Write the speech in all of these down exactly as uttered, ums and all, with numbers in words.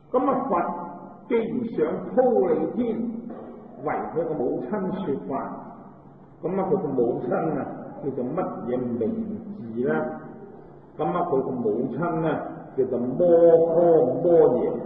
咁啊，佛既然想忉利天為佢個母親說法，咁啊，佢個母親啊叫做乜嘢名字咧？咁啊，佢個母親咧叫做摩訶摩耶。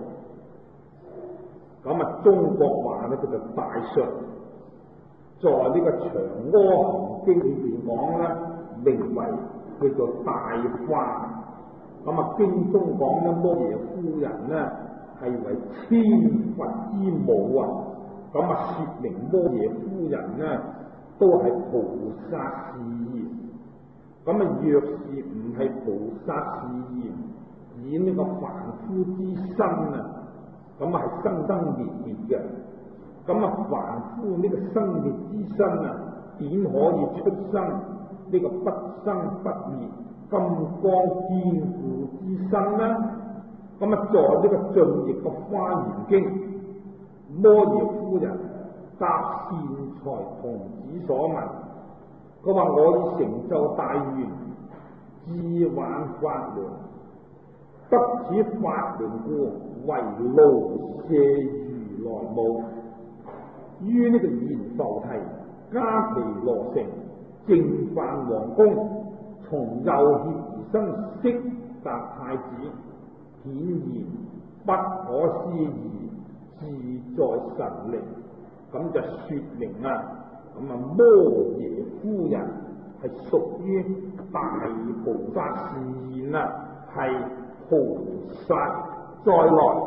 咁啊，中國話咧叫做大術，在呢個《長阿含經》裏邊講咧，名為叫做大化。咁啊，經中講咧，摩耶夫人咧係為千佛之母啊。咁啊，說明摩耶夫人咧都係菩薩示現。咁啊，若是唔係菩薩示現，以呢個凡夫之身啊，咁啊係生生滅滅嘅。咁啊，凡夫呢個生滅之身啊，點可以出生呢個不生不滅金剛堅固之身呢？咁啊，在呢個盡譯嘅華嚴經，摩耶夫人答善財童子所問，佢話我已成就大願，自挽法輪，得此法輪故，為盧舍如來母。於呢個閻浮提迦毗羅城淨飯王宮，從右脅而生悉達太子，顯現不可思議，自在神力。咁就說明啊，咁啊摩耶夫人係屬於大菩薩示現啦，係菩薩再來，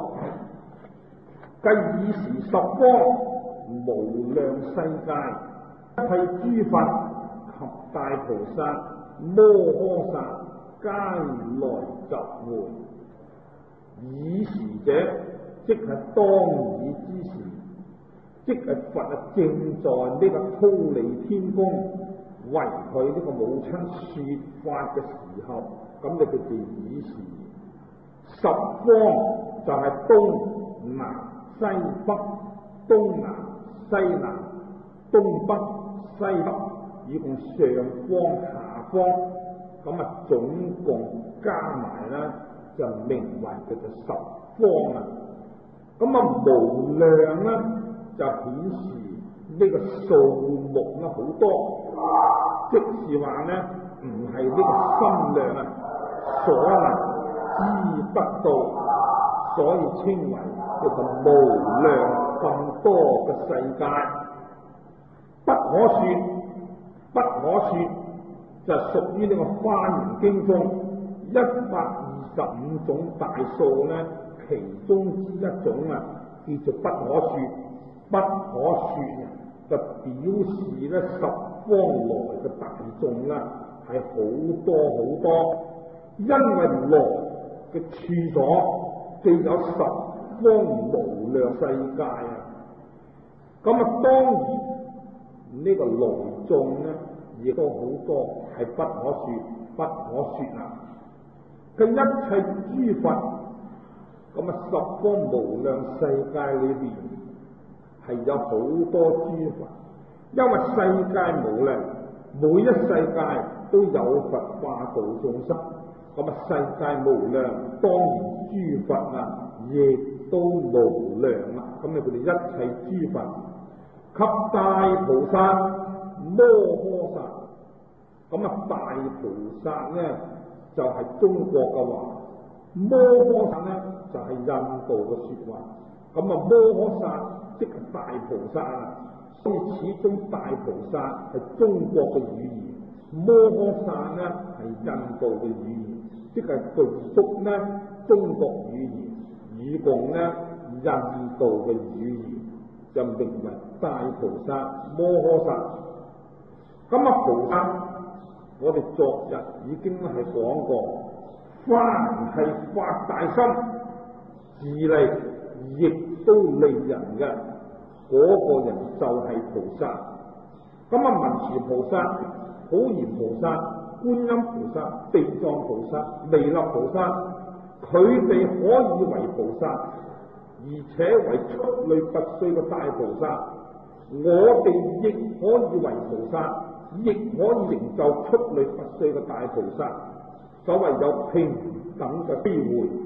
繼以時十方無量世界，一切諸佛及大菩薩摩訶薩皆來集會。以時者，即係當以之時，即係佛啊正在呢個忉利天宮為佢呢個母親說法嘅時候，咁就叫做以時。十方就係東南西北，東南西南，東北西北，以共上方下方，咁啊總共加埋啦，就名為叫做十方啊。咁啊無量咧，就顯示呢個數目咧好多，即是話咧唔係呢個心量啊所能知得到，所以稱為叫做無量咁多嘅世界，不可說，不可說，就屬於呢個華嚴經中一百二十五種大數咧，其中之一種啊，叫做不可說。不可說就表示咧十方來嘅大眾啦，係好多好多，因為來嘅處所既有十方無量世界啊。咁啊，當然呢個來眾咧，亦都好多係不可說，不可說啊。嘅一切諸佛，咁啊十方無量世界裏邊係有好多諸佛，因為世界無量，每一世界都有佛化度眾生。咁啊，世界無量，當然諸佛啊，亦都無量啦。咁啊，佢哋一切諸佛及大菩薩摩訶薩，咁啊，大菩薩咧就係、是、中國嘅話，摩訶薩咧就係、是、印度嘅說話。咁啊，摩訶薩即係大菩薩啊，所以始終大菩薩係中國嘅語言，摩訶薩咧係印度嘅語言，即係具足咧中國語言，以共咧印度嘅語言，就名為大菩薩摩訶薩。咁啊，菩薩，我哋昨日已經係講過，凡係發大心自利，亦都利人嘅嗰、那個人就係菩薩。咁啊，文殊菩薩、普賢菩薩、觀音菩薩、地藏菩薩、彌勒菩薩，佢哋可以為菩薩，而且為出類拔萃嘅大菩薩。我哋亦可以為菩薩，亦可以成就出類拔萃嘅大菩薩。所謂有平等嘅機會，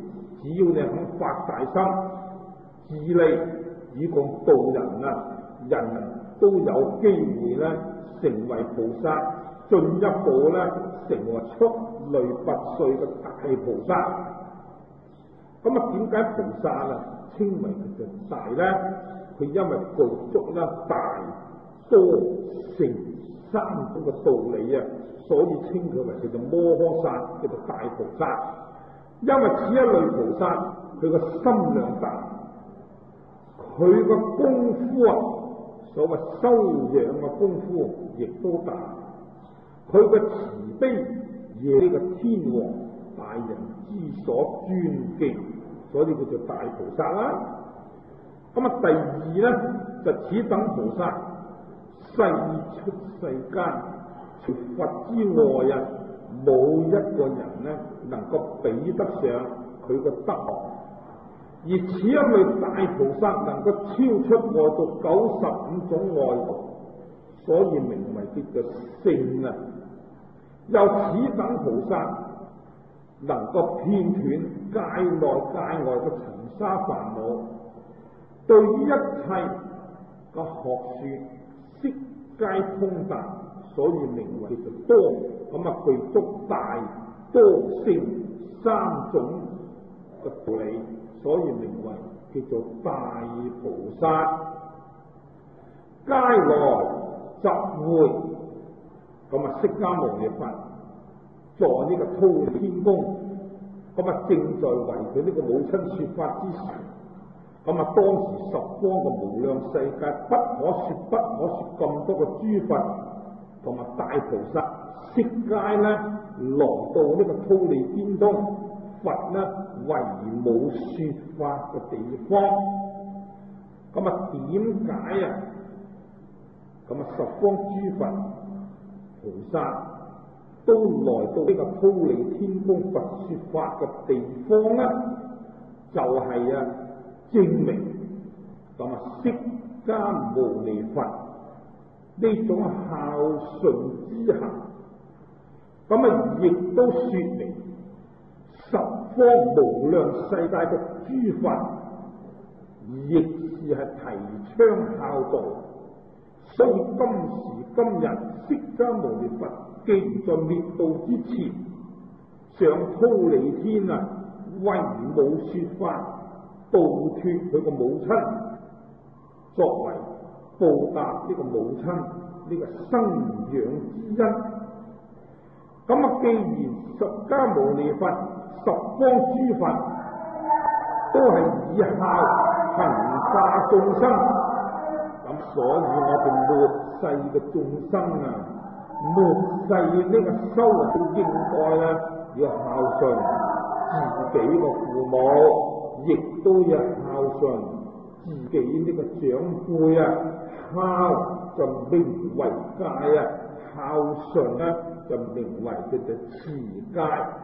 只要你肯發大心，自利以共度人啊，人人都有機會咧成為菩薩，進一步咧成為出類拔萃嘅大菩薩。咁啊，點解菩薩啊稱為佢嘅大咧？佢因為具足咧大多成三種嘅道理啊，所以稱佢為叫做摩訶薩，叫做大菩薩。因為此一類菩薩，佢個心量大，佢個功夫啊，所謂修養嘅功夫亦都大，佢個慈悲惹呢個天王大人之所尊敬，所以叫做大菩薩啦。咁啊，第二咧就此等菩薩世出世間，除佛之外啊，冇一個人咧能夠比得上佢個德行。而此一類大菩薩能夠超出外道九十五種外道，所以名為叫做聖啊。又此等菩薩能夠片斷界內界外嘅塵沙煩惱，對於一切嘅學說悉皆通達，所以名為叫做多。咁啊，具足大多聖三種嘅道理，所以名為叫做大菩薩。皆來集會，咁啊，釋迦牟尼佛在呢個忉利天宮，咁啊，正在為佢呢個母親說法之時，咁啊，當時十方嘅無量世界不可說不可說咁多嘅諸佛同埋大菩薩悉皆咧來到呢個忉利天宮，佛呢為母說法嘅地方。咁啊，點解啊？咁啊，十方諸佛菩薩都來到呢個忉利天宮佛說法嘅地方呢？就係、是、啊，證明咁啊，釋迦牟尼佛呢種孝順之行，咁啊，亦都說明十方無量世界嘅諸佛亦是係提倡孝道。所以今時今日，釋迦牟尼佛既然在滅度之前上忉利天啊，為母說法，度脱佢個母親，作為報答呢個母親呢個生養之恩。咁啊，既然釋迦牟尼佛十方諸佛都係以孝行化眾生，咁所以我哋末世嘅眾生啊，末世呢個修都應該咧要孝順自己個父母，亦都要孝順自己呢個長輩啊。孝就名為戒啊，孝順咧就名為叫做持戒。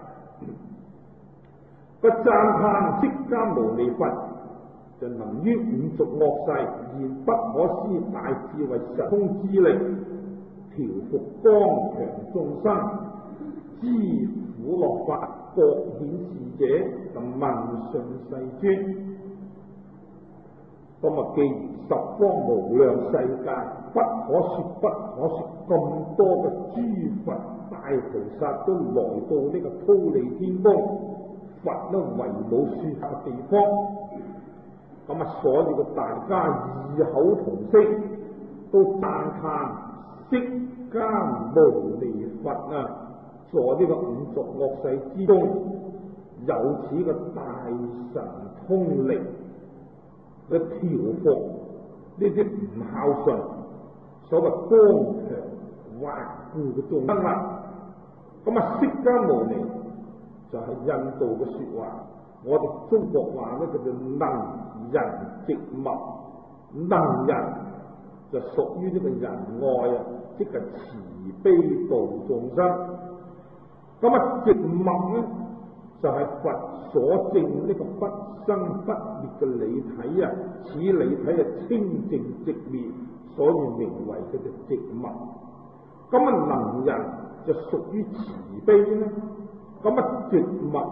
不讚歎釋迦牟尼佛就能於五濁惡世現不可思大智慧神通之力，調伏剛強眾生，知苦樂法，各顯示者就問訊世尊。咁啊，既然十方無量世界不可說不可說咁多嘅諸佛大菩薩都來到呢個忉利天宮，佛都為母說法嘅地方，咁啊，所以個大家異口同聲都讚歎釋迦牟尼佛啊，在呢個五濁惡世之中有此個大神通力去調伏呢啲唔孝順、所謂剛強頑固嘅眾生啦。咁啊，釋迦牟尼就係印度嘅說話，我哋中國話咧叫做能仁寂默。能仁就屬於呢個仁愛啊，即係慈悲度眾生。咁啊，寂默咧就係、是、佛所證呢個不生不滅嘅理體啊，此理體啊清淨寂滅，所以名為佢嘅寂默。咁啊，能仁就屬於慈悲咧。咁啊，寂默即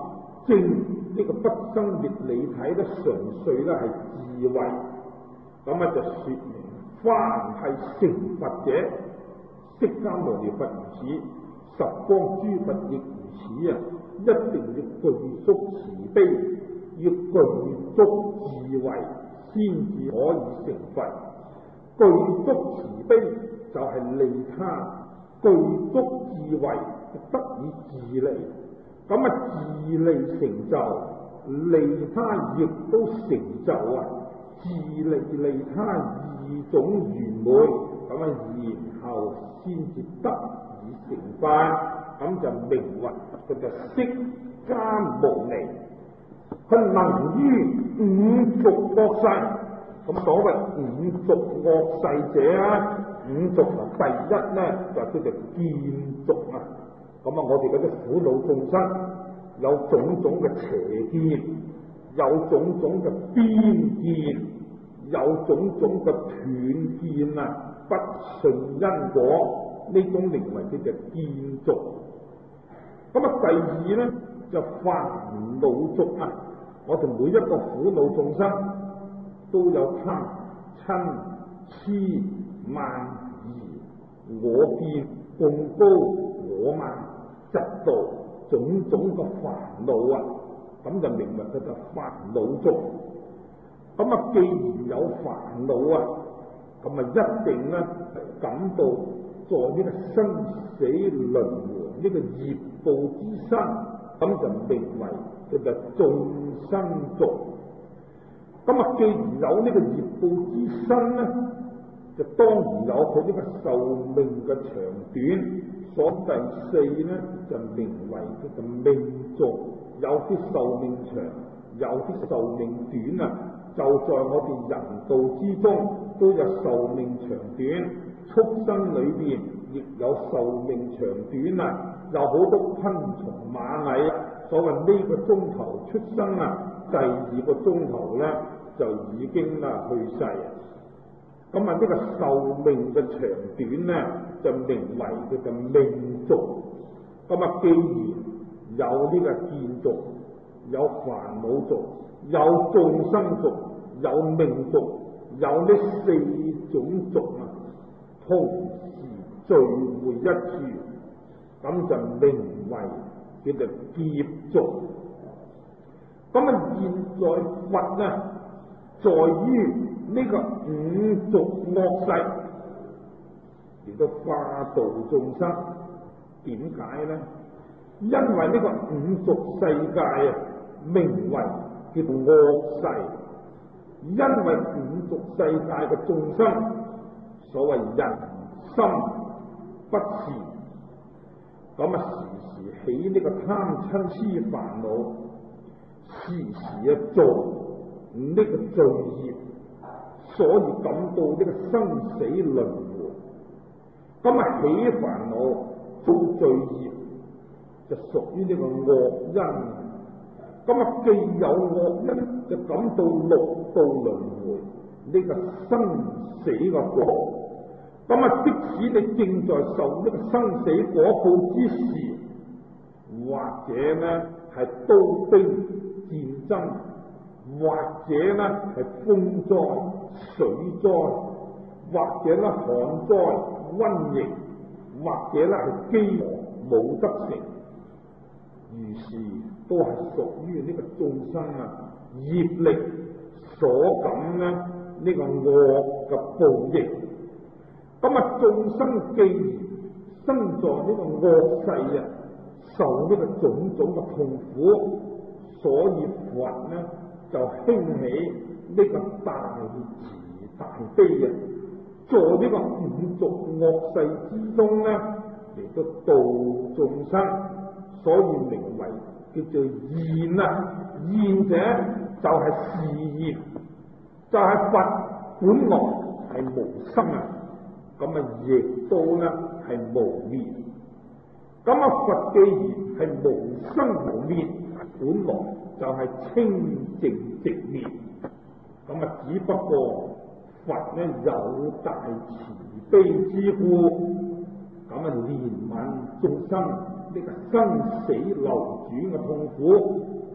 正呢個不生滅理體咧，純粹咧係智慧。咁啊就說明凡係成佛者，釋迦牟尼佛如此，十方諸佛亦如此啊！一定要具足慈悲，要具足智慧，先至可以成佛。具足慈悲就係利他，具足智慧就得以自利。咁啊，自利成就，利他亦都成就啊！自利利他二種圓滿，咁啊，然後先至得以成佛。咁就名為佢就釋迦牟尼，佢能於五濁惡世。咁所謂五濁惡世者啊，五濁啊，第一咧就叫做見濁啊。咁啊，我哋嗰啲苦惱眾生有種種嘅邪見，有種種嘅邊見，有種種嘅斷見啊，不順因果，呢種名為叫做見濁。咁啊，第二咧就煩惱濁啊。我哋每一個苦惱眾生都有貪、嗔、痴、慢、疑、我見、貢高、我慢、嫉妒，種種嘅煩惱啊，咁就明白佢就煩惱濁。咁啊，既然有煩惱啊，咁啊一定咧感到在呢個生死輪迴呢個業報之身，咁就名為佢就眾生濁。咁啊，既然有呢個業報之身咧，就當然有佢呢個壽命嘅長短。所第四咧就名為佢嘅命濁，有啲壽命長，有啲壽命短啊。就在我哋人道之中都有壽命長短，畜生裏邊亦有壽命長短啊。有好多昆蟲螞蟻，所謂呢個鐘頭出生啊，第二個鐘頭咧就已經啦去世。咁啊，呢個壽命嘅長短咧，就名為佢嘅命濁。咁啊，既然有呢個見濁，有煩惱濁，有眾生濁，有命濁，有呢四種濁啊，同時聚會一處，咁就名為叫做劫濁。咁啊，現在佛呢，在於呢個五濁惡世，亦都化度眾生。點解呢？因為呢個五濁世界啊，名為叫做惡世。因為五濁世界嘅眾生，所謂人心不善，咁啊時時起呢個貪嗔痴煩惱，時時啊做呢個罪業，所以感到呢個生死輪迴。咁啊起煩惱做罪業，就屬於呢個惡因。咁啊，既有惡因，就感到六道輪迴呢個生死嘅果。咁啊，即使你正在受呢個生死果報之時，或者呢係刀兵戰爭，或者呢係風災、水災，或者呢旱災、瘟疫，或者呢係饑餓冇得食。於是都係屬於呢個眾生啊業力所感呢呢、這個惡嘅報應。咁啊，眾生既然生在呢個惡世啊，受呢個種種嘅痛苦，所以佛呢就興起呢個大慈大悲啊，在呢個五濁惡世之中呢，嚟到度眾生。所以名為叫做現啊，現者就係示現，就係、是、佛本來係無生啊，咁啊亦都咧係無滅。咁啊佛既然係無生無滅，本來就係清淨寂滅。咁啊只不過佛咧有大慈悲之故，咁啊憐憫眾生。呢個生死流轉嘅痛苦，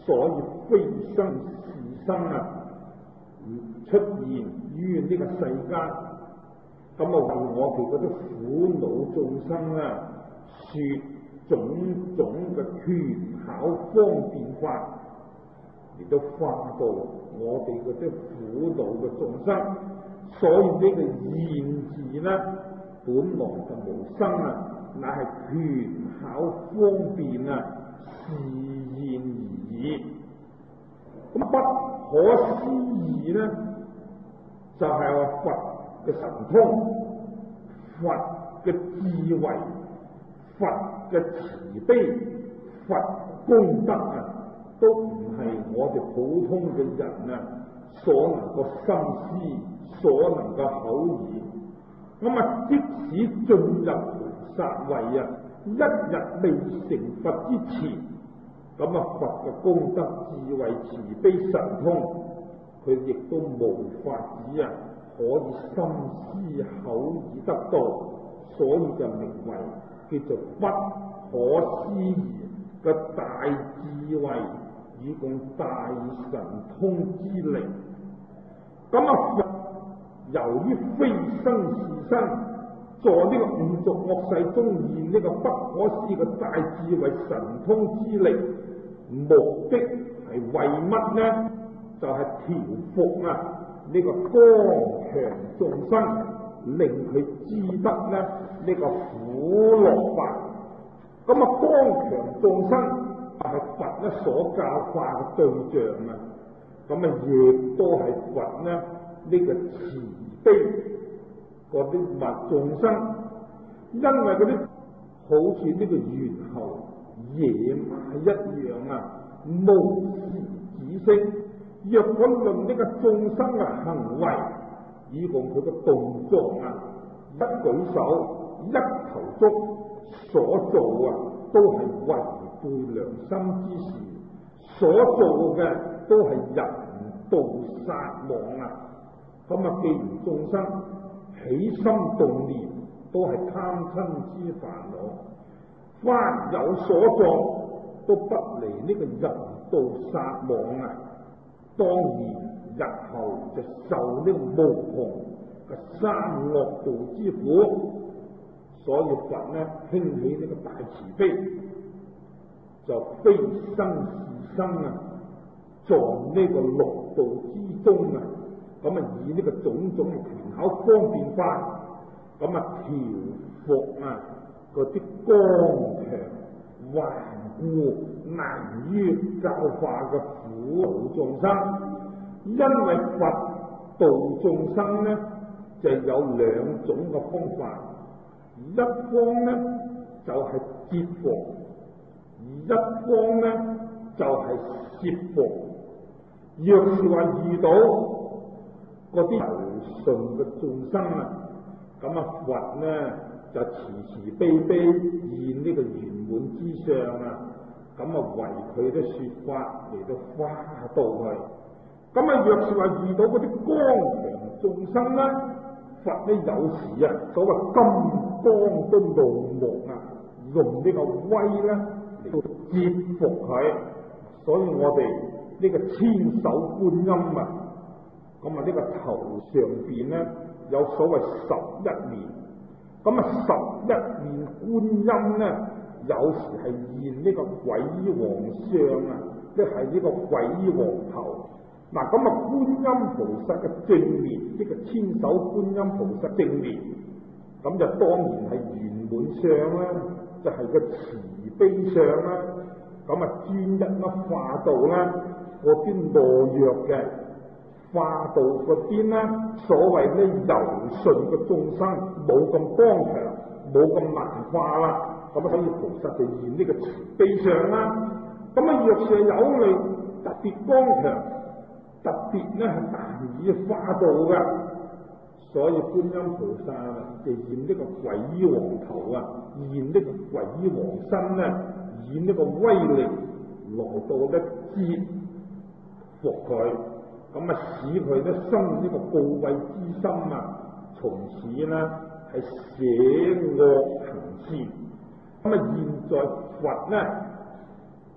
所以非生是生啊，出現於呢個世間，咁啊為我哋嗰啲苦惱眾生啊，說種種嘅權巧方便法，亦都化到我哋嗰啲苦惱嘅眾生。所以呢個現字呢，本來就無生啊，乃係權巧方便啊，示現而已。咁不可思議呢，就係、是、話佛嘅神通、佛嘅智慧、佛嘅慈悲、佛功德啊，都唔係我哋普通嘅人啊所能夠心思、所能夠口耳。咁啊，即使進入菩薩位啊，一日未成佛之前，咁啊佛嘅功德、智慧、慈悲、神通，佢亦都無法子啊可以心思口耳得到，所以就名為叫做不可思議嘅大智慧，以共大神通之力。咁啊佛由於非生是生，在呢個五濁惡世中現呢個不可思議嘅大智慧神通之力，目的係為乜呢？就係、是、調伏啊呢、這個剛強眾生，令佢知得咧呢、這個苦樂法。咁啊，剛強眾生係佛咧所教化嘅對象啊，咁啊亦都係佛咧呢、這個慈悲嗰啲物眾生，因為嗰啲好似呢個猿猴野馬一樣啊，無時止息。若果論呢個眾生嘅行為，以共佢嘅動作啊，一舉手、一投足所做啊，都係違背良心之事，所做嘅都係人道殺妄啊。咁啊，既然眾生起心動念都係貪嗔之煩惱，凡有所作都不離呢個人道殺妄啊。當然日後就受呢無窮嘅三惡道之苦，所以佛呢興起呢個大慈悲，就非生是生啊，在呢個六道之中啊，咁啊以呢個種種嘅權巧方便法，咁啊調伏啊嗰啲剛強頑固難於教化嘅苦惱眾生。因為佛度眾生呢，就有兩種嘅方法，一方呢就係折伏，而一方呢就係攝伏。若是話遇到嗰啲柔順嘅眾生啊，咁啊佛呢就慈慈悲悲現呢個圓滿之上啊，咁啊為佢啲說法嚟到化度佢。咁啊若是話遇到嗰啲剛強眾生咧，佛呢有時啊所謂金剛都怒目啊，用呢個威咧嚟到折服佢。所以我哋呢個千手觀音啊，咁啊呢個頭上邊咧有所謂十一面，咁啊十一面觀音咧，有時係現呢個鬼王相啊，即係呢個鬼王頭。嗱，咁啊觀音菩薩嘅正面，呢個千手觀音菩薩正面，咁就當然係圓滿相啦，就係、是、個慈悲相啦。咁啊專一乜化度啦，嗰啲懦弱嘅化度嗰邊咧，所謂咧柔順嘅眾生冇咁剛強，冇咁難化啦。咁啊所以菩薩就現呢個慈悲相啦。咁啊若是有類特別剛強，特別咧係難以化度嘅，所以觀音菩薩就現呢個鬼王頭啊，現呢個鬼王身咧，以呢個威力來到咧折服佢，咁啊使佢咧生呢個怖畏之心啊，從此咧係捨惡行善。咁啊現在佛咧，咁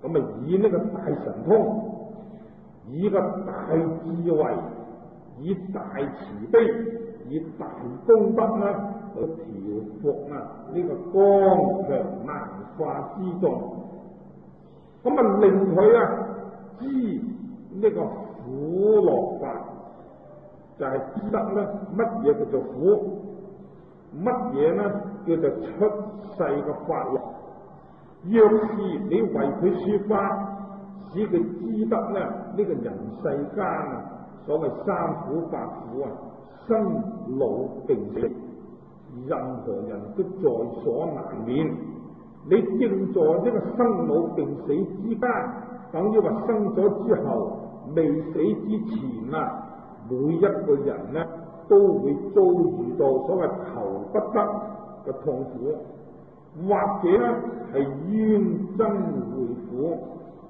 咁啊以呢個大神通，以個大智慧，以大慈悲，以大功德咧去調伏啊呢個剛強難化之眾，咁啊令佢啊知呢個苦樂法，就係、是、知得咧乜嘢叫做苦，乜嘢咧叫做出世嘅法樂。若是你為佢說法，使佢知得咧呢、這個人世間啊所謂三苦八苦啊，生老病死，任何人都在所難免。你正在呢個生老病死之間，等於話生咗之後未死之前啊，每一個人呢都會遭遇到所謂求不得嘅痛苦，或者呢係冤憎會苦，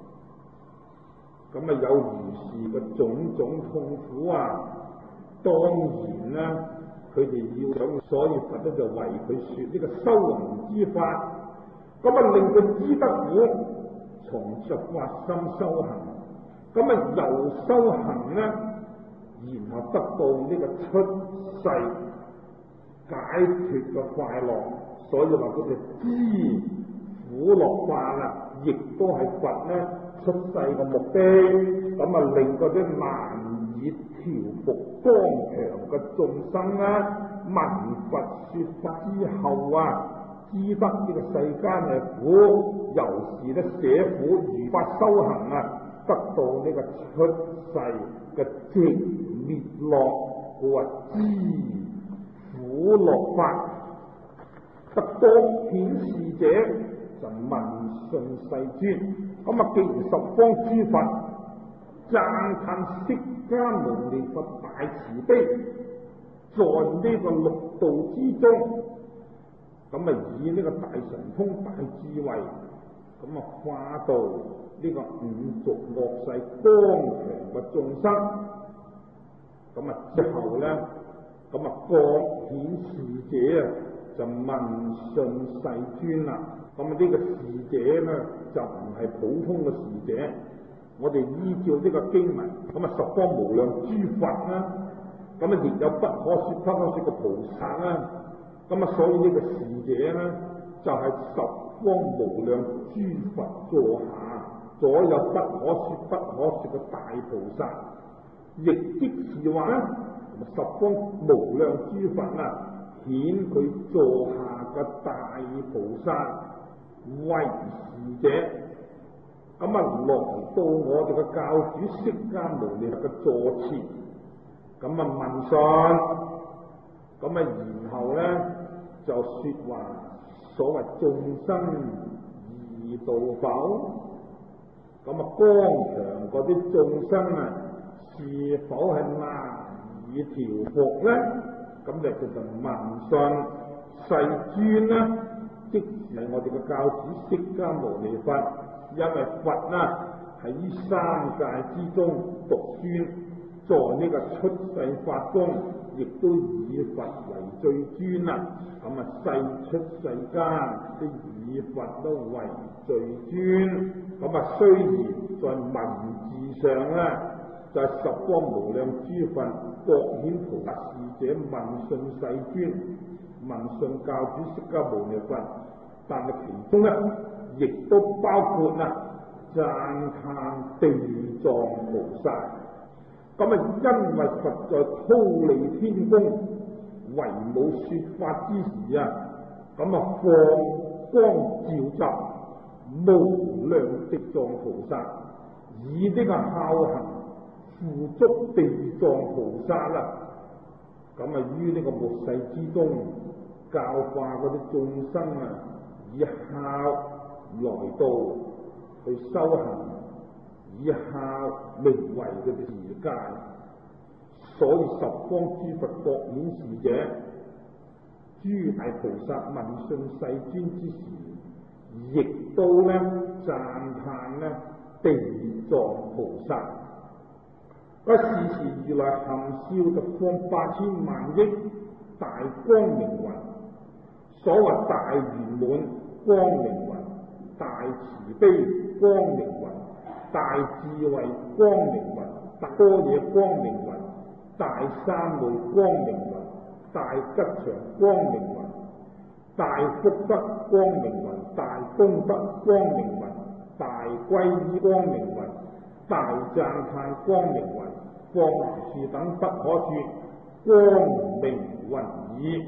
咁啊有如是嘅種種痛苦啊，當然呢佢哋要想，所以佛咧就為佢說呢個修行之法，咁啊令佢知得苦，從此發心修行，咁啊由修行呢，然後得到呢個出世解脫嘅快樂，所以話佢哋知苦樂法啦，亦都係佛呢出世嘅目的，咁啊令嗰啲難以調伏剛強嘅眾生啦，聞佛說法之後啊，知得呢個世間嘅苦，由是咧捨苦如法修行啊，得到呢個出世嘅直滅樂，故話知苦樂法，得多顯示者就聞訊世尊。咁啊，既然十方諸佛讚歎釋迦牟尼佛大慈悲，在呢個六道之中，咁啊以呢個大神通大智慧，咁啊化度呢個五濁惡世剛強嘅眾生，咁啊之後咧，咁啊各顯示者啊就聞訊世尊啦。咁啊呢個示者咧就唔係普通嘅示者，我哋依照呢個經文，咁啊十方無量諸佛啦，咁啊亦有不可說不可說嘅菩薩啦，咁啊所以呢個示者咧就係、是、十方無量諸佛座下所有不可說不可說嘅大菩薩，亦即是話咧十方無量諸佛啊顯佢座下嘅大菩薩為示者，咁啊來到我哋嘅教主釋迦牟尼佛嘅座前，咁啊問訊，咁啊然後咧就說話，所謂眾生易度否？咁啊剛強嗰啲眾生啊，是否係難以調伏咧？咁就叫做問訊世尊啦，即係我哋嘅教主釋迦牟尼佛，因為佛啦喺呢三界之中獨尊，在呢個出世法中，亦都以佛為最尊啦。咁啊，世出世間都以佛都為最尊。咁啊，雖然在文字上咧，就係、是、十方無量諸佛各顯菩薩示者問訊世尊，問訊教主釋迦牟尼佛，但係其中咧，亦都包括啦讚歎地藏菩薩。咁啊，因為佛在忉利天宮為母說法之時啊，咁啊放光照集無量地藏菩薩，以呢個孝行付囑地藏菩薩啦，咁啊於呢個末世之中教化嗰啲眾生啊，以孝來到去修行，以孝名為佢哋持戒，所以十方諸佛各顯示者，諸大菩薩問訊世尊之時，亦都咧讚歎咧地藏菩薩。嗰時時如來含笑就放八千萬億大光明雲，所謂大圓滿光明雲， 大慈悲光明雲，大智慧光明雲，大般若光明雲，大三昧光明雲，大吉祥光明雲，大福德光明雲，大功德光明雲，大歸依光明雲，大讚歎光明雲，放如是等不可說光明雲耳。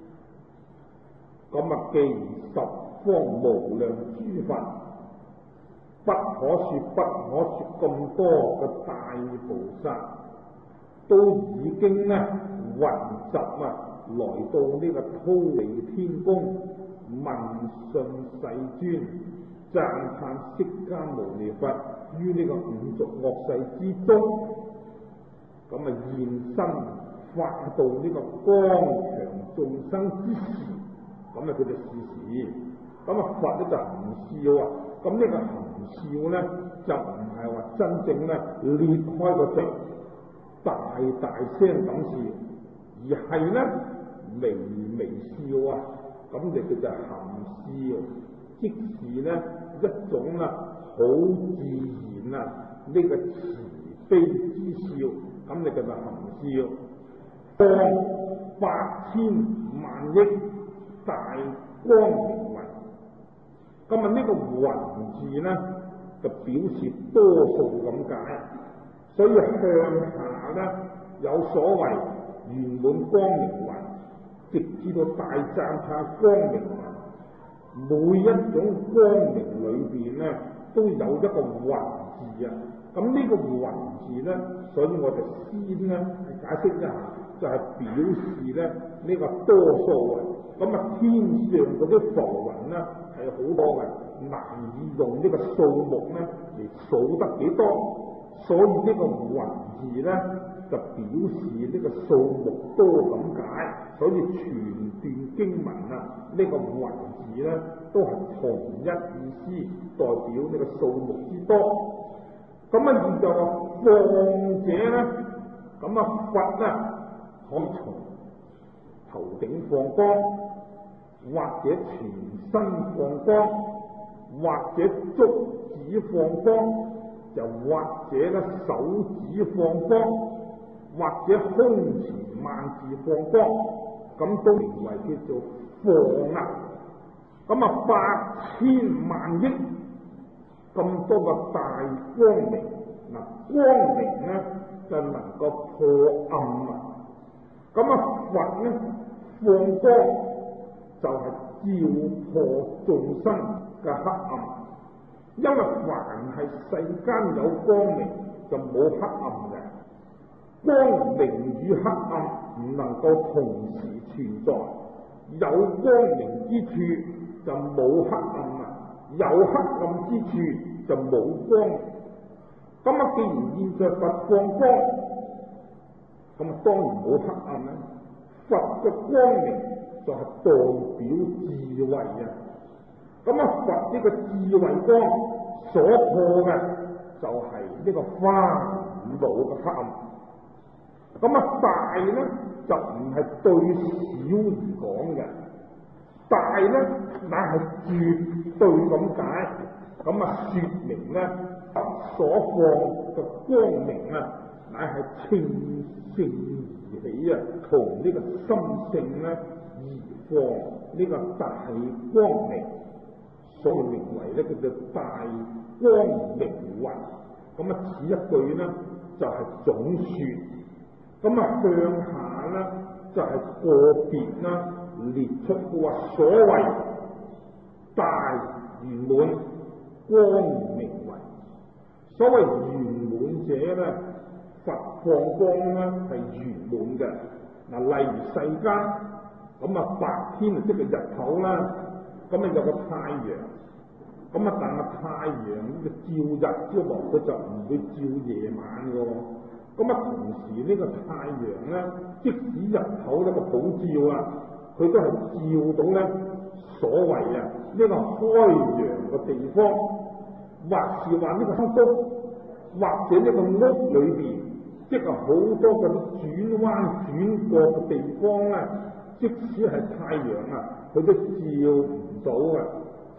咁啊，既然十方無量諸佛不可說不可說咁多嘅大菩薩，都已經呢雲集啊來到呢個忉利天宮問訊世尊，讚歎釋迦牟尼佛於呢個五濁惡世之中，咁啊現身化度呢個光長眾生之時，咁啊佢就示示，咁啊佛咧就含笑啊，咁呢個含笑咧就唔係話真正咧裂開個嘴，大大聲咁笑，而係咧微微笑啊，咁你佢就含笑，即是咧一種啊好自然啊呢、這個慈悲之笑，咁你就咪含笑，放百千萬億大光明雲。咁啊呢個雲字咧就表示多數咁解，所以向下咧有所謂圓滿光明雲，直至到大讚歎光明雲，每一種光明裏邊咧都有一個雲字啊。咁呢個雲字咧，所以我哋先咧解釋一下，就係、是、表示咧呢、這個多數啊。咁啊天上嗰啲浮雲咧係好多嘅，難以用呢個數目咧嚟數得幾多，所以呢個雲字咧就表示呢個數目多咁解。所以全段經文啊，呢、這個雲字咧都係同一意思，代表呢個數目之多。咁啊，現在話放者咧，咁啊佛咧可以從頭頂放光，或者全身放光，或者足趾放光，就或者咧手指放光，或者空前萬字放光，咁都名為叫做放啊。咁啊，百千萬億咁多個大光明，嗱光明咧就能夠破暗啊。咁啊佛咧放光就係照破眾生嘅黑暗，因為凡係世間有光明就冇黑暗嘅，光明與黑暗唔能夠同時存在，有光明之處就冇黑暗啊，有黑暗之處就冇光。咁啊，既然現在佛放光，咁啊當然冇黑暗啦。佛嘅光明就係代表智慧啊。咁啊，佛呢個智慧光所破嘅就係呢個煩惱嘅黑暗。咁啊，大咧就唔係對小而講嘅，大咧乃係絕對咁解。咁啊，說明咧所放嘅光明啊，乃係清性而起啊，同呢個心性咧而放呢個大光明，所以名為咧叫做大光明雲。咁啊，此一句咧就係、是、總說。咁啊，向下咧就係、是、個別啦，列出話所謂大圓滿光明雲。所謂圓滿者咧，佛放光咧係圓滿嘅。嗱，例如世間咁啊，白天即係日頭啦，咁啊有個太陽，咁啊但係太陽呢個照日照落，佢就唔會照夜晚嘅。咁啊，同時呢個太陽咧，即使日頭一個普照啊，佢都係照到咧所謂啊呢個開陽嘅地方，或是話呢個山谷，或者呢個屋裏邊，即係好多嗰啲轉彎轉過嘅地方咧，即使係太陽啊，佢都照唔到啊，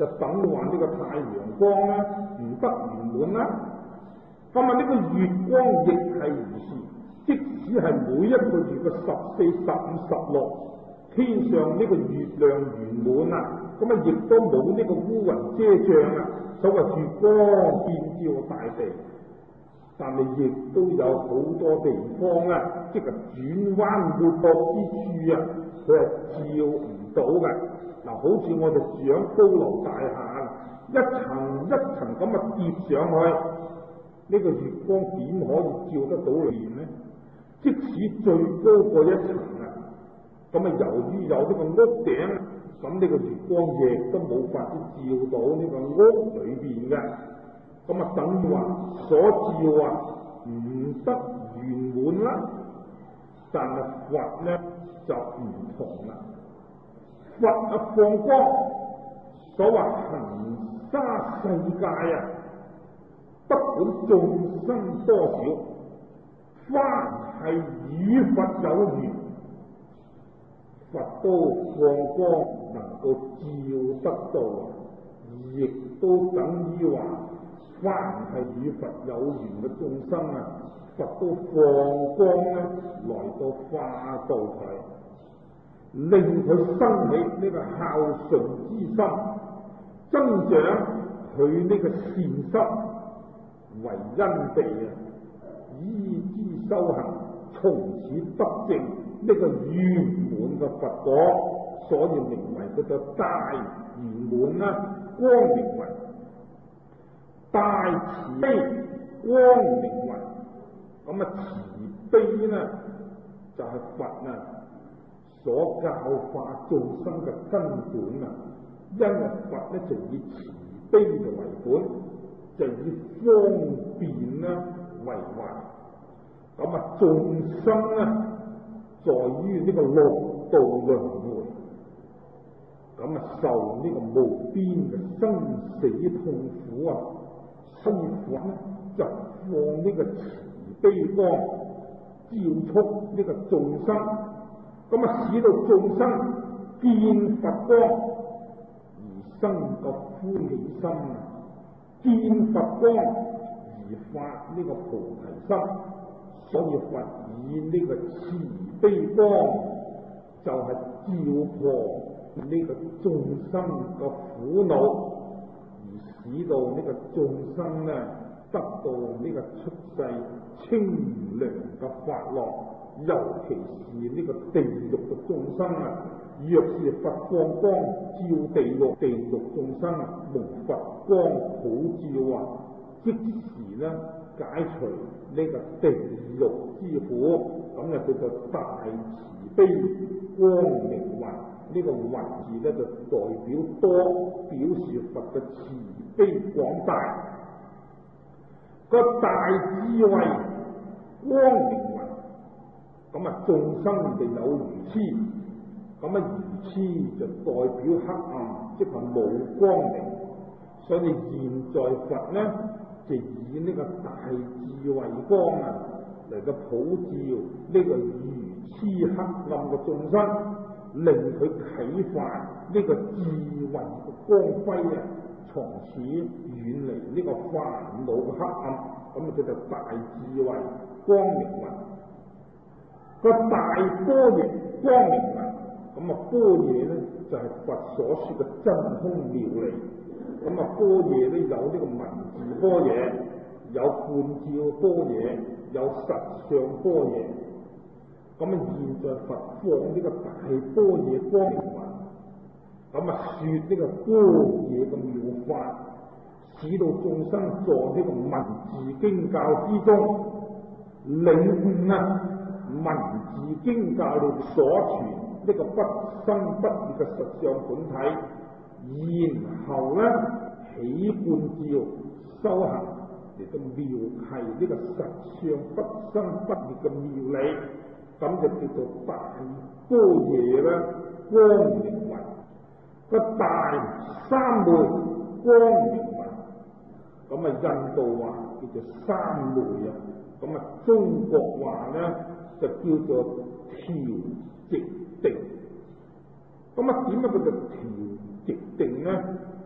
就等於話呢個太陽光咧唔得圓滿啦。咁啊呢個月光亦係如是，即使係每一個月嘅十四、十五、十六，天上呢個月亮圓滿啦，咁啊亦都冇呢個烏雲遮障啊，所謂月光遍照大地。但係亦都有好多地方啊，即係轉彎抹角之處啊，佢係照唔到嘅。嗱，好似我哋住喺高樓大廈，一層一層咁啊疊上去，呢、這個月光點可以照得到裏面呢？即使最高過一層啊，咁啊由於有呢個屋頂，咁呢個月光亦都冇法子照到呢個屋裏邊嘅。咁啊，等於話所照啊唔得圓滿啦，但係佛咧就唔同啦。佛啊放光，所謂行沙世界啊，不管眾生多少，凡係與佛有緣，佛都放光能夠照得到，亦都等於話。凡係與佛有緣嘅眾生啊，佛都放光咧來到化度佢，令佢生起呢個孝順之心，增長佢呢個善心為因地啊，依之修行，從此得證呢個圓滿嘅佛果，所以名為佢嘅大圓滿啦，光明雲。大慈悲光明雲，咁啊慈悲呢就係、是、佛啊所教化眾生嘅根本啊，因為佛咧就以慈悲就為本，就以方便啦為懷，咁啊眾生呢在於呢個六道輪迴，咁啊受呢個無邊嘅生死痛苦啊。所以佛咧就放呢個慈悲光照出呢個眾生，咁啊使到眾生見佛光而生個歡喜心，見佛光而發呢個菩提心。所以佛以呢個慈悲光就係照破呢個眾生嘅苦惱，使到呢個眾生呢得到呢個出世清涼嘅法樂，尤其是呢個地獄嘅眾生啊，若是佛放光照地獄，地獄眾生蒙佛光普照啊，即時呢解除呢個地獄之苦，咁啊叫做大慈悲光明雲。呢個雲字咧就代表多，表示佛嘅慈悲廣大。個大智慧光明雲，咁啊眾生就有愚痴，咁啊愚痴就代表黑暗，即係冇光明。所以現在佛咧就以呢個大智慧光啊嚟到普照呢個愚痴黑暗嘅眾生，令佢啟發呢個智慧嘅光輝啊，從此遠離呢個煩惱嘅黑暗，咁啊叫做大智慧光明雲。個大般若光明雲，咁啊般若咧就係、是、佛所說嘅真空妙理。咁啊般若咧有呢個文字般若，有觀照般若，有實相般若。咁啊，現在佛放呢個大般若光明雲，咁啊說呢個般若嘅妙法，使到眾生在呢個文字經教之中領悟啊文字經教裏所傳呢個不生不滅嘅實相本體，然後咧起觀照修行嚟到妙契呢個實相不生不滅嘅妙理。咁就叫做大般若啦，光明雲。個大三昧光明雲，咁啊印度話叫做三昧啊，咁啊中國話咧就叫做調寂定。咁啊點解叫做調寂定咧？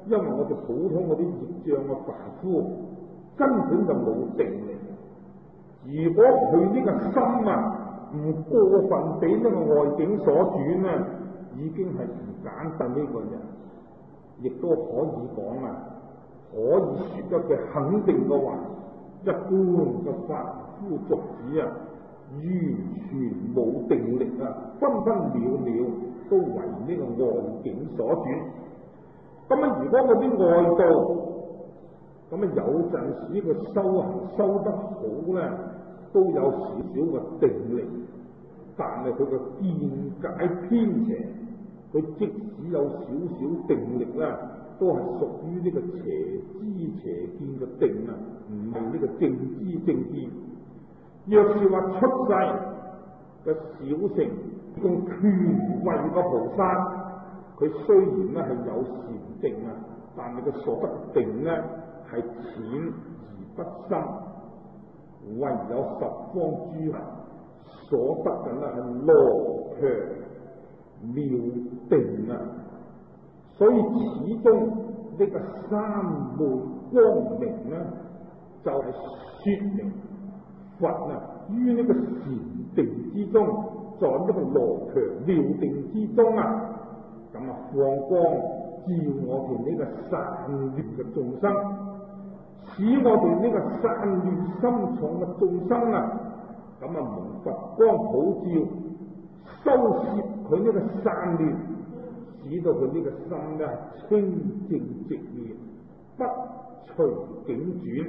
因為我哋普通嗰啲業障嘅凡夫根本就冇定力。如果佢呢個心啊唔過分俾呢個外境所轉咧，已經係唔簡單呢個人，亦都可以講啊，可以說得嘅肯定嘅話，一般嘅凡夫俗子啊，完全冇定力啊，分分秒秒都為呢個外境所轉。咁啊，如果嗰啲外道，咁啊有陣時呢個修行修得好咧，都有少少嘅定力，但係佢嘅見解偏邪，佢即使有少少定力咧，都係屬於呢個邪知邪見嘅定啊，唔係呢個正知正見。若是話出世嘅小乘用權位嘅菩薩，佢雖然咧係有禪定啊，但係佢所得定咧係淺而不深，唯有十方諸佛所得嘅咧係羅強妙定啊。所以始終呢個三昧光明咧，就係、是、說明佛啊於呢個禪定之中，在呢個羅強妙定之中啊，咁啊放光照我哋呢個散亂嘅眾生，使我哋呢個散亂心重嘅眾生啊，咁啊蒙佛光普照，收攝佢呢個散亂，使到佢呢個心咧清淨直面，不隨境轉。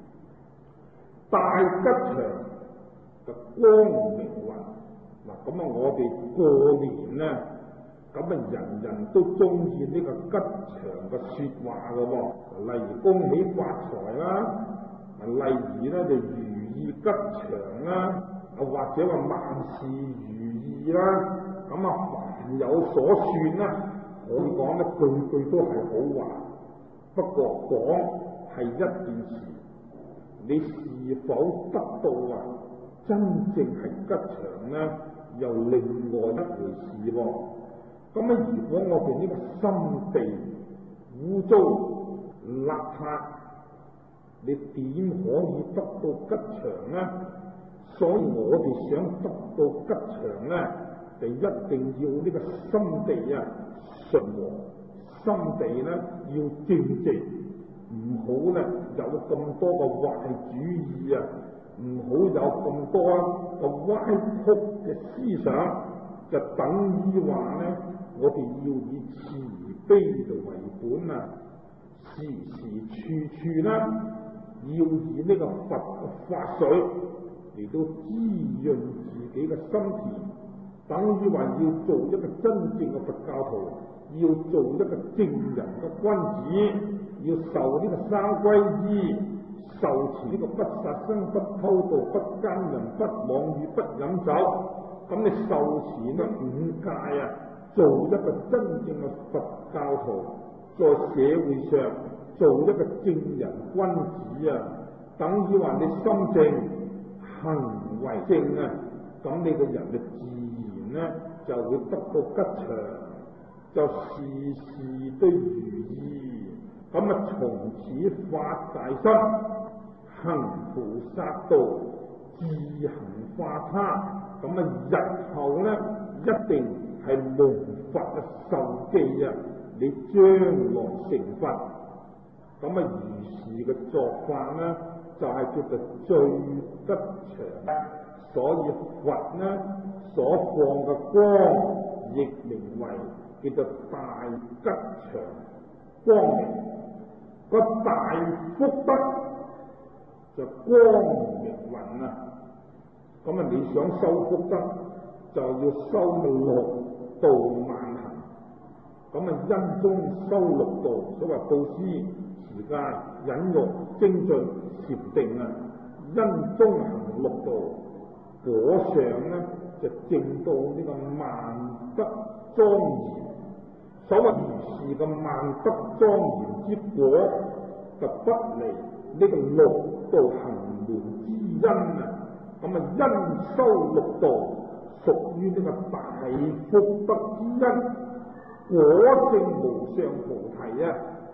大吉祥嘅光明雲嗱，咁啊我哋過年咧，咁啊人人都中意呢個吉祥嘅說話嘅喎，例如恭喜發財啦，例如咧就如意吉祥啦，啊或者話萬事如意啦，咁啊凡有所算啦，可以講咧句句都係好話。不過講係一件事，你是否得到啊真正係吉祥咧，又另外一回事喎。咁啊，如果我哋呢個心地污糟邋遢，你點可以得到吉祥呢？所以我哋想得到吉祥呢，就一定要呢個心地啊純和，心地咧要正直，唔好咧有咁多個壞主意啊，唔好有咁多個歪曲嘅思想，就等於話咧，我哋要以慈悲就為本啊，時時處處咧要以呢個佛嘅法水嚟到滋潤自己嘅心田，等於話要做一個真正嘅佛教徒，要做一個正人嘅君子，要受呢個三皈依，受持呢個不殺生、不偷盜、不奸淫、不妄語、不飲酒。咁你受持呢五戒啊，做一個真正嘅佛教徒，在社會上做一個正人君子啊，等於話你心正、行為正啊，咁你個人就自然呢就會得到吉祥，就事事都如意。咁啊，從此發大心，行菩薩道，自行化他。咁啊，日後咧一定係蒙佛嘅受記啊！你將來成佛，咁啊如是嘅作法咧，就係、是、叫做最吉祥。所以佛呢所放嘅光，亦名為叫做大吉祥光明。個大福德就光明雲啊！咁啊，你想修福德，就要修個六度萬行。咁啊，因中修六度，所謂布施、持戒、忍辱、精進、禪定啊，因中行六度，果上咧就證到呢個萬德莊嚴。所謂如是嘅萬德莊嚴之果，就不離呢個六度行門之因啊！咁啊，因修六度，屬於呢個大福德之因，果證無上菩提啊！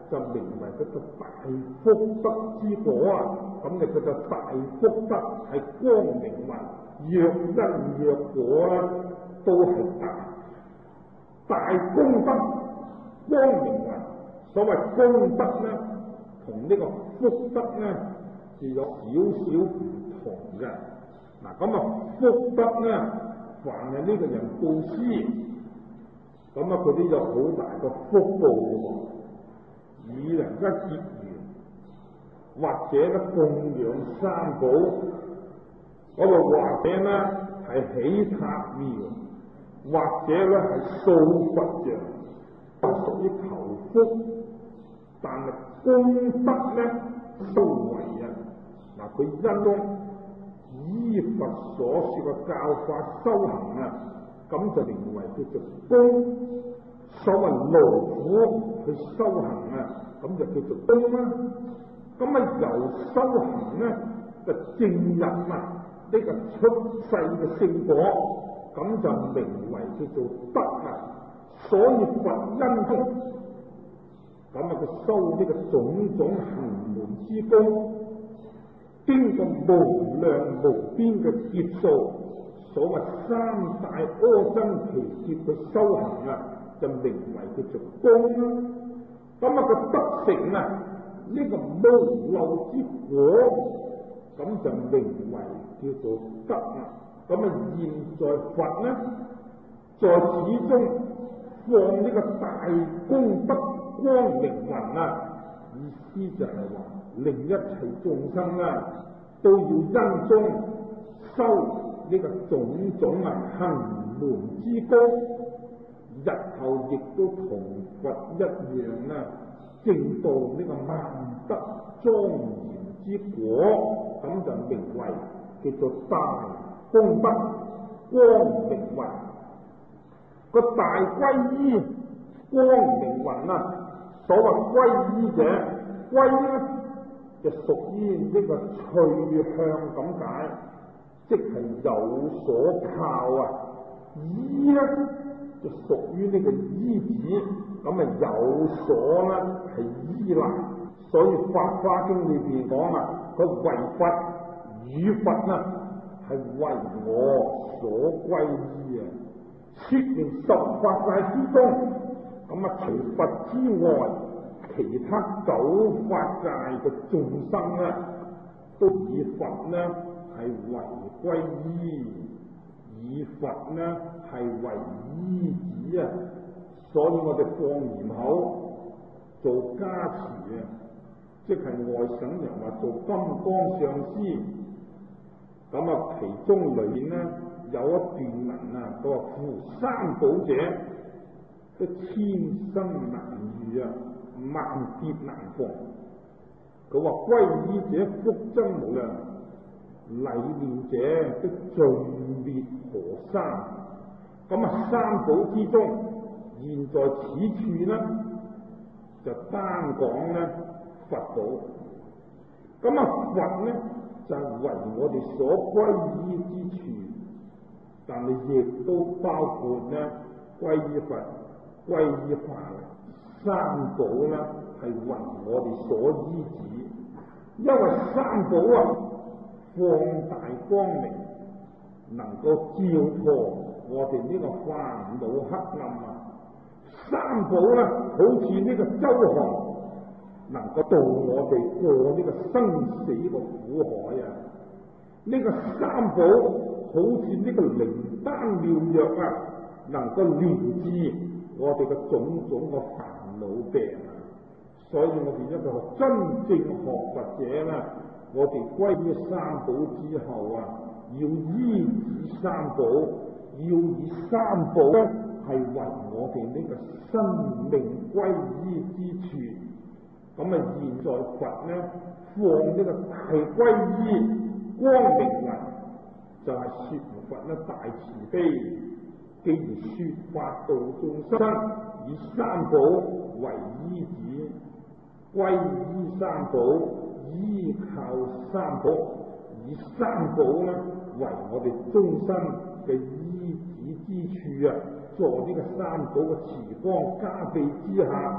就名為嗰個大福德之果啊！咁你佢就大福德係光明雲，若因若果咧都係大大功德光明雲。所謂功德咧，同呢個福德咧是有少少唔同嘅。嗱，咁啊福德咧，凡係呢個人布施，咁啊佢都有好大嘅福報嘅喎。與人家結緣，或者咧供養三寶，嗰個或者咧係起塔廟，或者咧係掃佛像，都屬於求福。但係功德咧修為啊，嗱佢因中依佛所說嘅教法修行啊，咁就名為叫做功。所謂勞苦去修行啊，咁就叫做功啦。咁啊由修行咧就證入啊呢個出世嘅聖果，咁就名為叫做德啊。所以佛因中，咁啊佢修呢個種種行門之功，經過無量無邊嘅劫數，所謂三大阿僧祇劫嘅修行啊，就名為叫做功啦。咁啊佢得成啊呢個無漏之果，咁就名為叫做德啊。咁啊現在佛呢，在此中放呢個大功德光明雲啊，意思就係話令一切眾生啊都要因中修呢個種種啊行門之功，日後亦都同佛一樣啊，證到呢個萬德莊嚴之果，咁就名為叫做大功德光明雲。個大歸依光明雲啊，所謂歸依者，歸咧就屬於呢個趣向咁解，即係有所靠啊。依咧就屬於呢個依止，咁啊有所咧係依賴。所以《法華經》裏邊講啊，佢為佛與佛啊係為我所歸依啊。說明十法界之中，咁啊除佛之外，其他九法界嘅眾生咧，都以佛咧係為歸依，以佛咧係為依止啊。所以我哋放焰口做加持啊，即係外省人話做金剛上師。咁啊，其中裏面咧有一段文啊，佢話扶三寶者，都千生難遇啊，萬劫難逢。佢話歸依者福增無量，禮念者的罪滅河山。咁啊，三寶之中，現在此處呢，就單講呢佛寶。咁啊，佛呢就係為我哋所歸依之處，但係亦都包括呢歸依佛、歸依法，三寶呢係為我哋所依止。因為三寶啊放大光明，能夠照破我哋呢個煩惱黑暗啊。三寶呢好似呢個周航，能夠渡我哋過呢個生死嘅苦海啊！呢、這個三寶好似呢個靈丹妙藥啊，能夠療治我哋嘅種種嘅煩惱病啊！所以我哋一個真正學佛者咧，我哋歸於三寶之後啊，要依止三寶，要以三寶咧係為我哋呢個生命歸依之處。咁啊，現在佛咧放呢個大歸依光明雲，就係、是、說佛咧大慈悲，既然說法度眾生，以三寶為依止，歸依三寶，依靠三寶，以三寶咧為我哋終身嘅依止之處啊！在呢個三寶嘅慈光加被之下，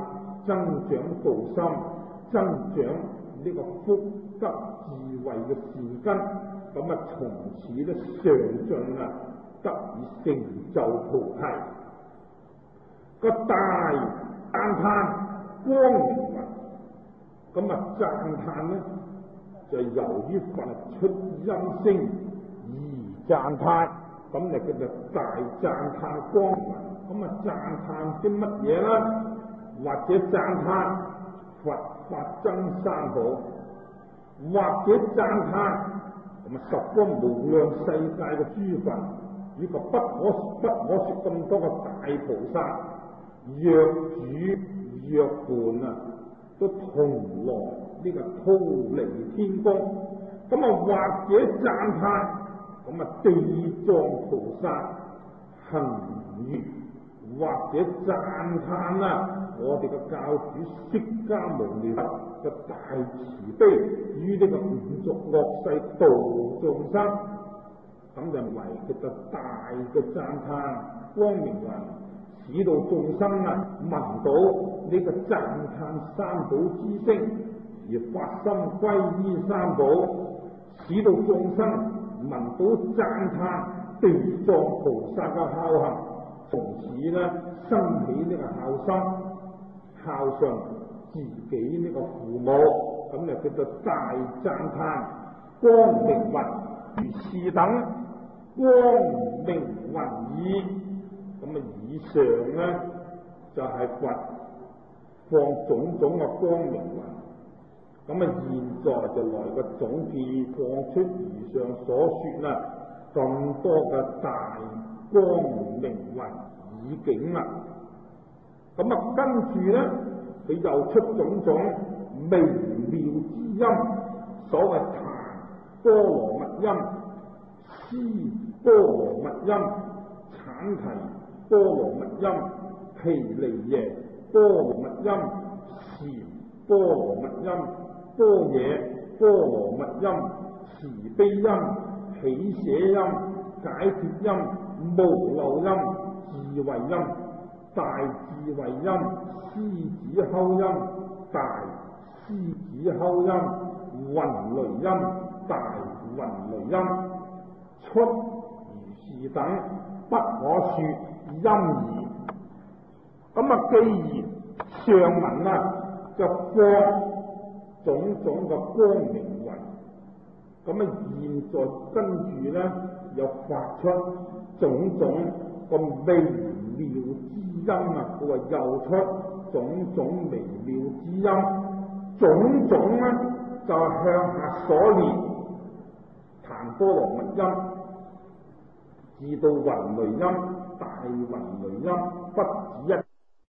增長道心，增長呢個福德智慧嘅善根，咁啊從此咧上進啊，得以成就菩提。個大讚歎光明雲，咁啊讚歎咧就由於發出音聲而讚歎，咁你叫做大讚歎光明雲。咁啊讚歎啲乜嘢啦？或者讚歎佛法僧三寶，或者讚歎咁啊十方無量世界嘅諸佛，以及不可不可說咁多個大菩薩，若主若伴啊，都同來呢個忉利天宮。咁啊或者讚歎咁啊地藏菩薩行願，或者讚歎啊我哋嘅教主釋迦牟尼佛嘅大慈悲於呢個五濁惡世度眾生，咁就為佢嘅大嘅讚歎光明雲，使到眾生啊聞到呢個讚歎三寶之聲而發心歸依三寶，使到眾生聞到讚歎地藏菩薩嘅孝行，從此呢生起呢個孝心，孝順自己呢個父母，咁就叫做大讚歎光明雲。如是等光明雲耳，咁啊以上呢就係、是、佛放種種嘅光明雲。咁啊現在就來個總結，放出以上所說啦，咁多嘅大光明雲耳境啦。咁啊跟住咧，佢又出種種微妙之音，所謂檀波羅蜜音、尸波羅蜜音、闡提波羅蜜音、毗梨耶波羅蜜音、禪波羅蜜音、般若波羅蜜音、慈悲音、喜捨音、解脫音、無漏音、智慧音、大智慧音、獅子吼音、大獅子吼音、雲雷音、大雲雷音，出如是等不可說音耳。咁啊，既然上文啊就放種種嘅光明雲，咁啊現在跟住咧又發出種種個微妙之音啊，佢話又出種種微妙之音，種種咧就向下所列，檀波羅蜜音至到雲雷音、大雲雷音，不止一。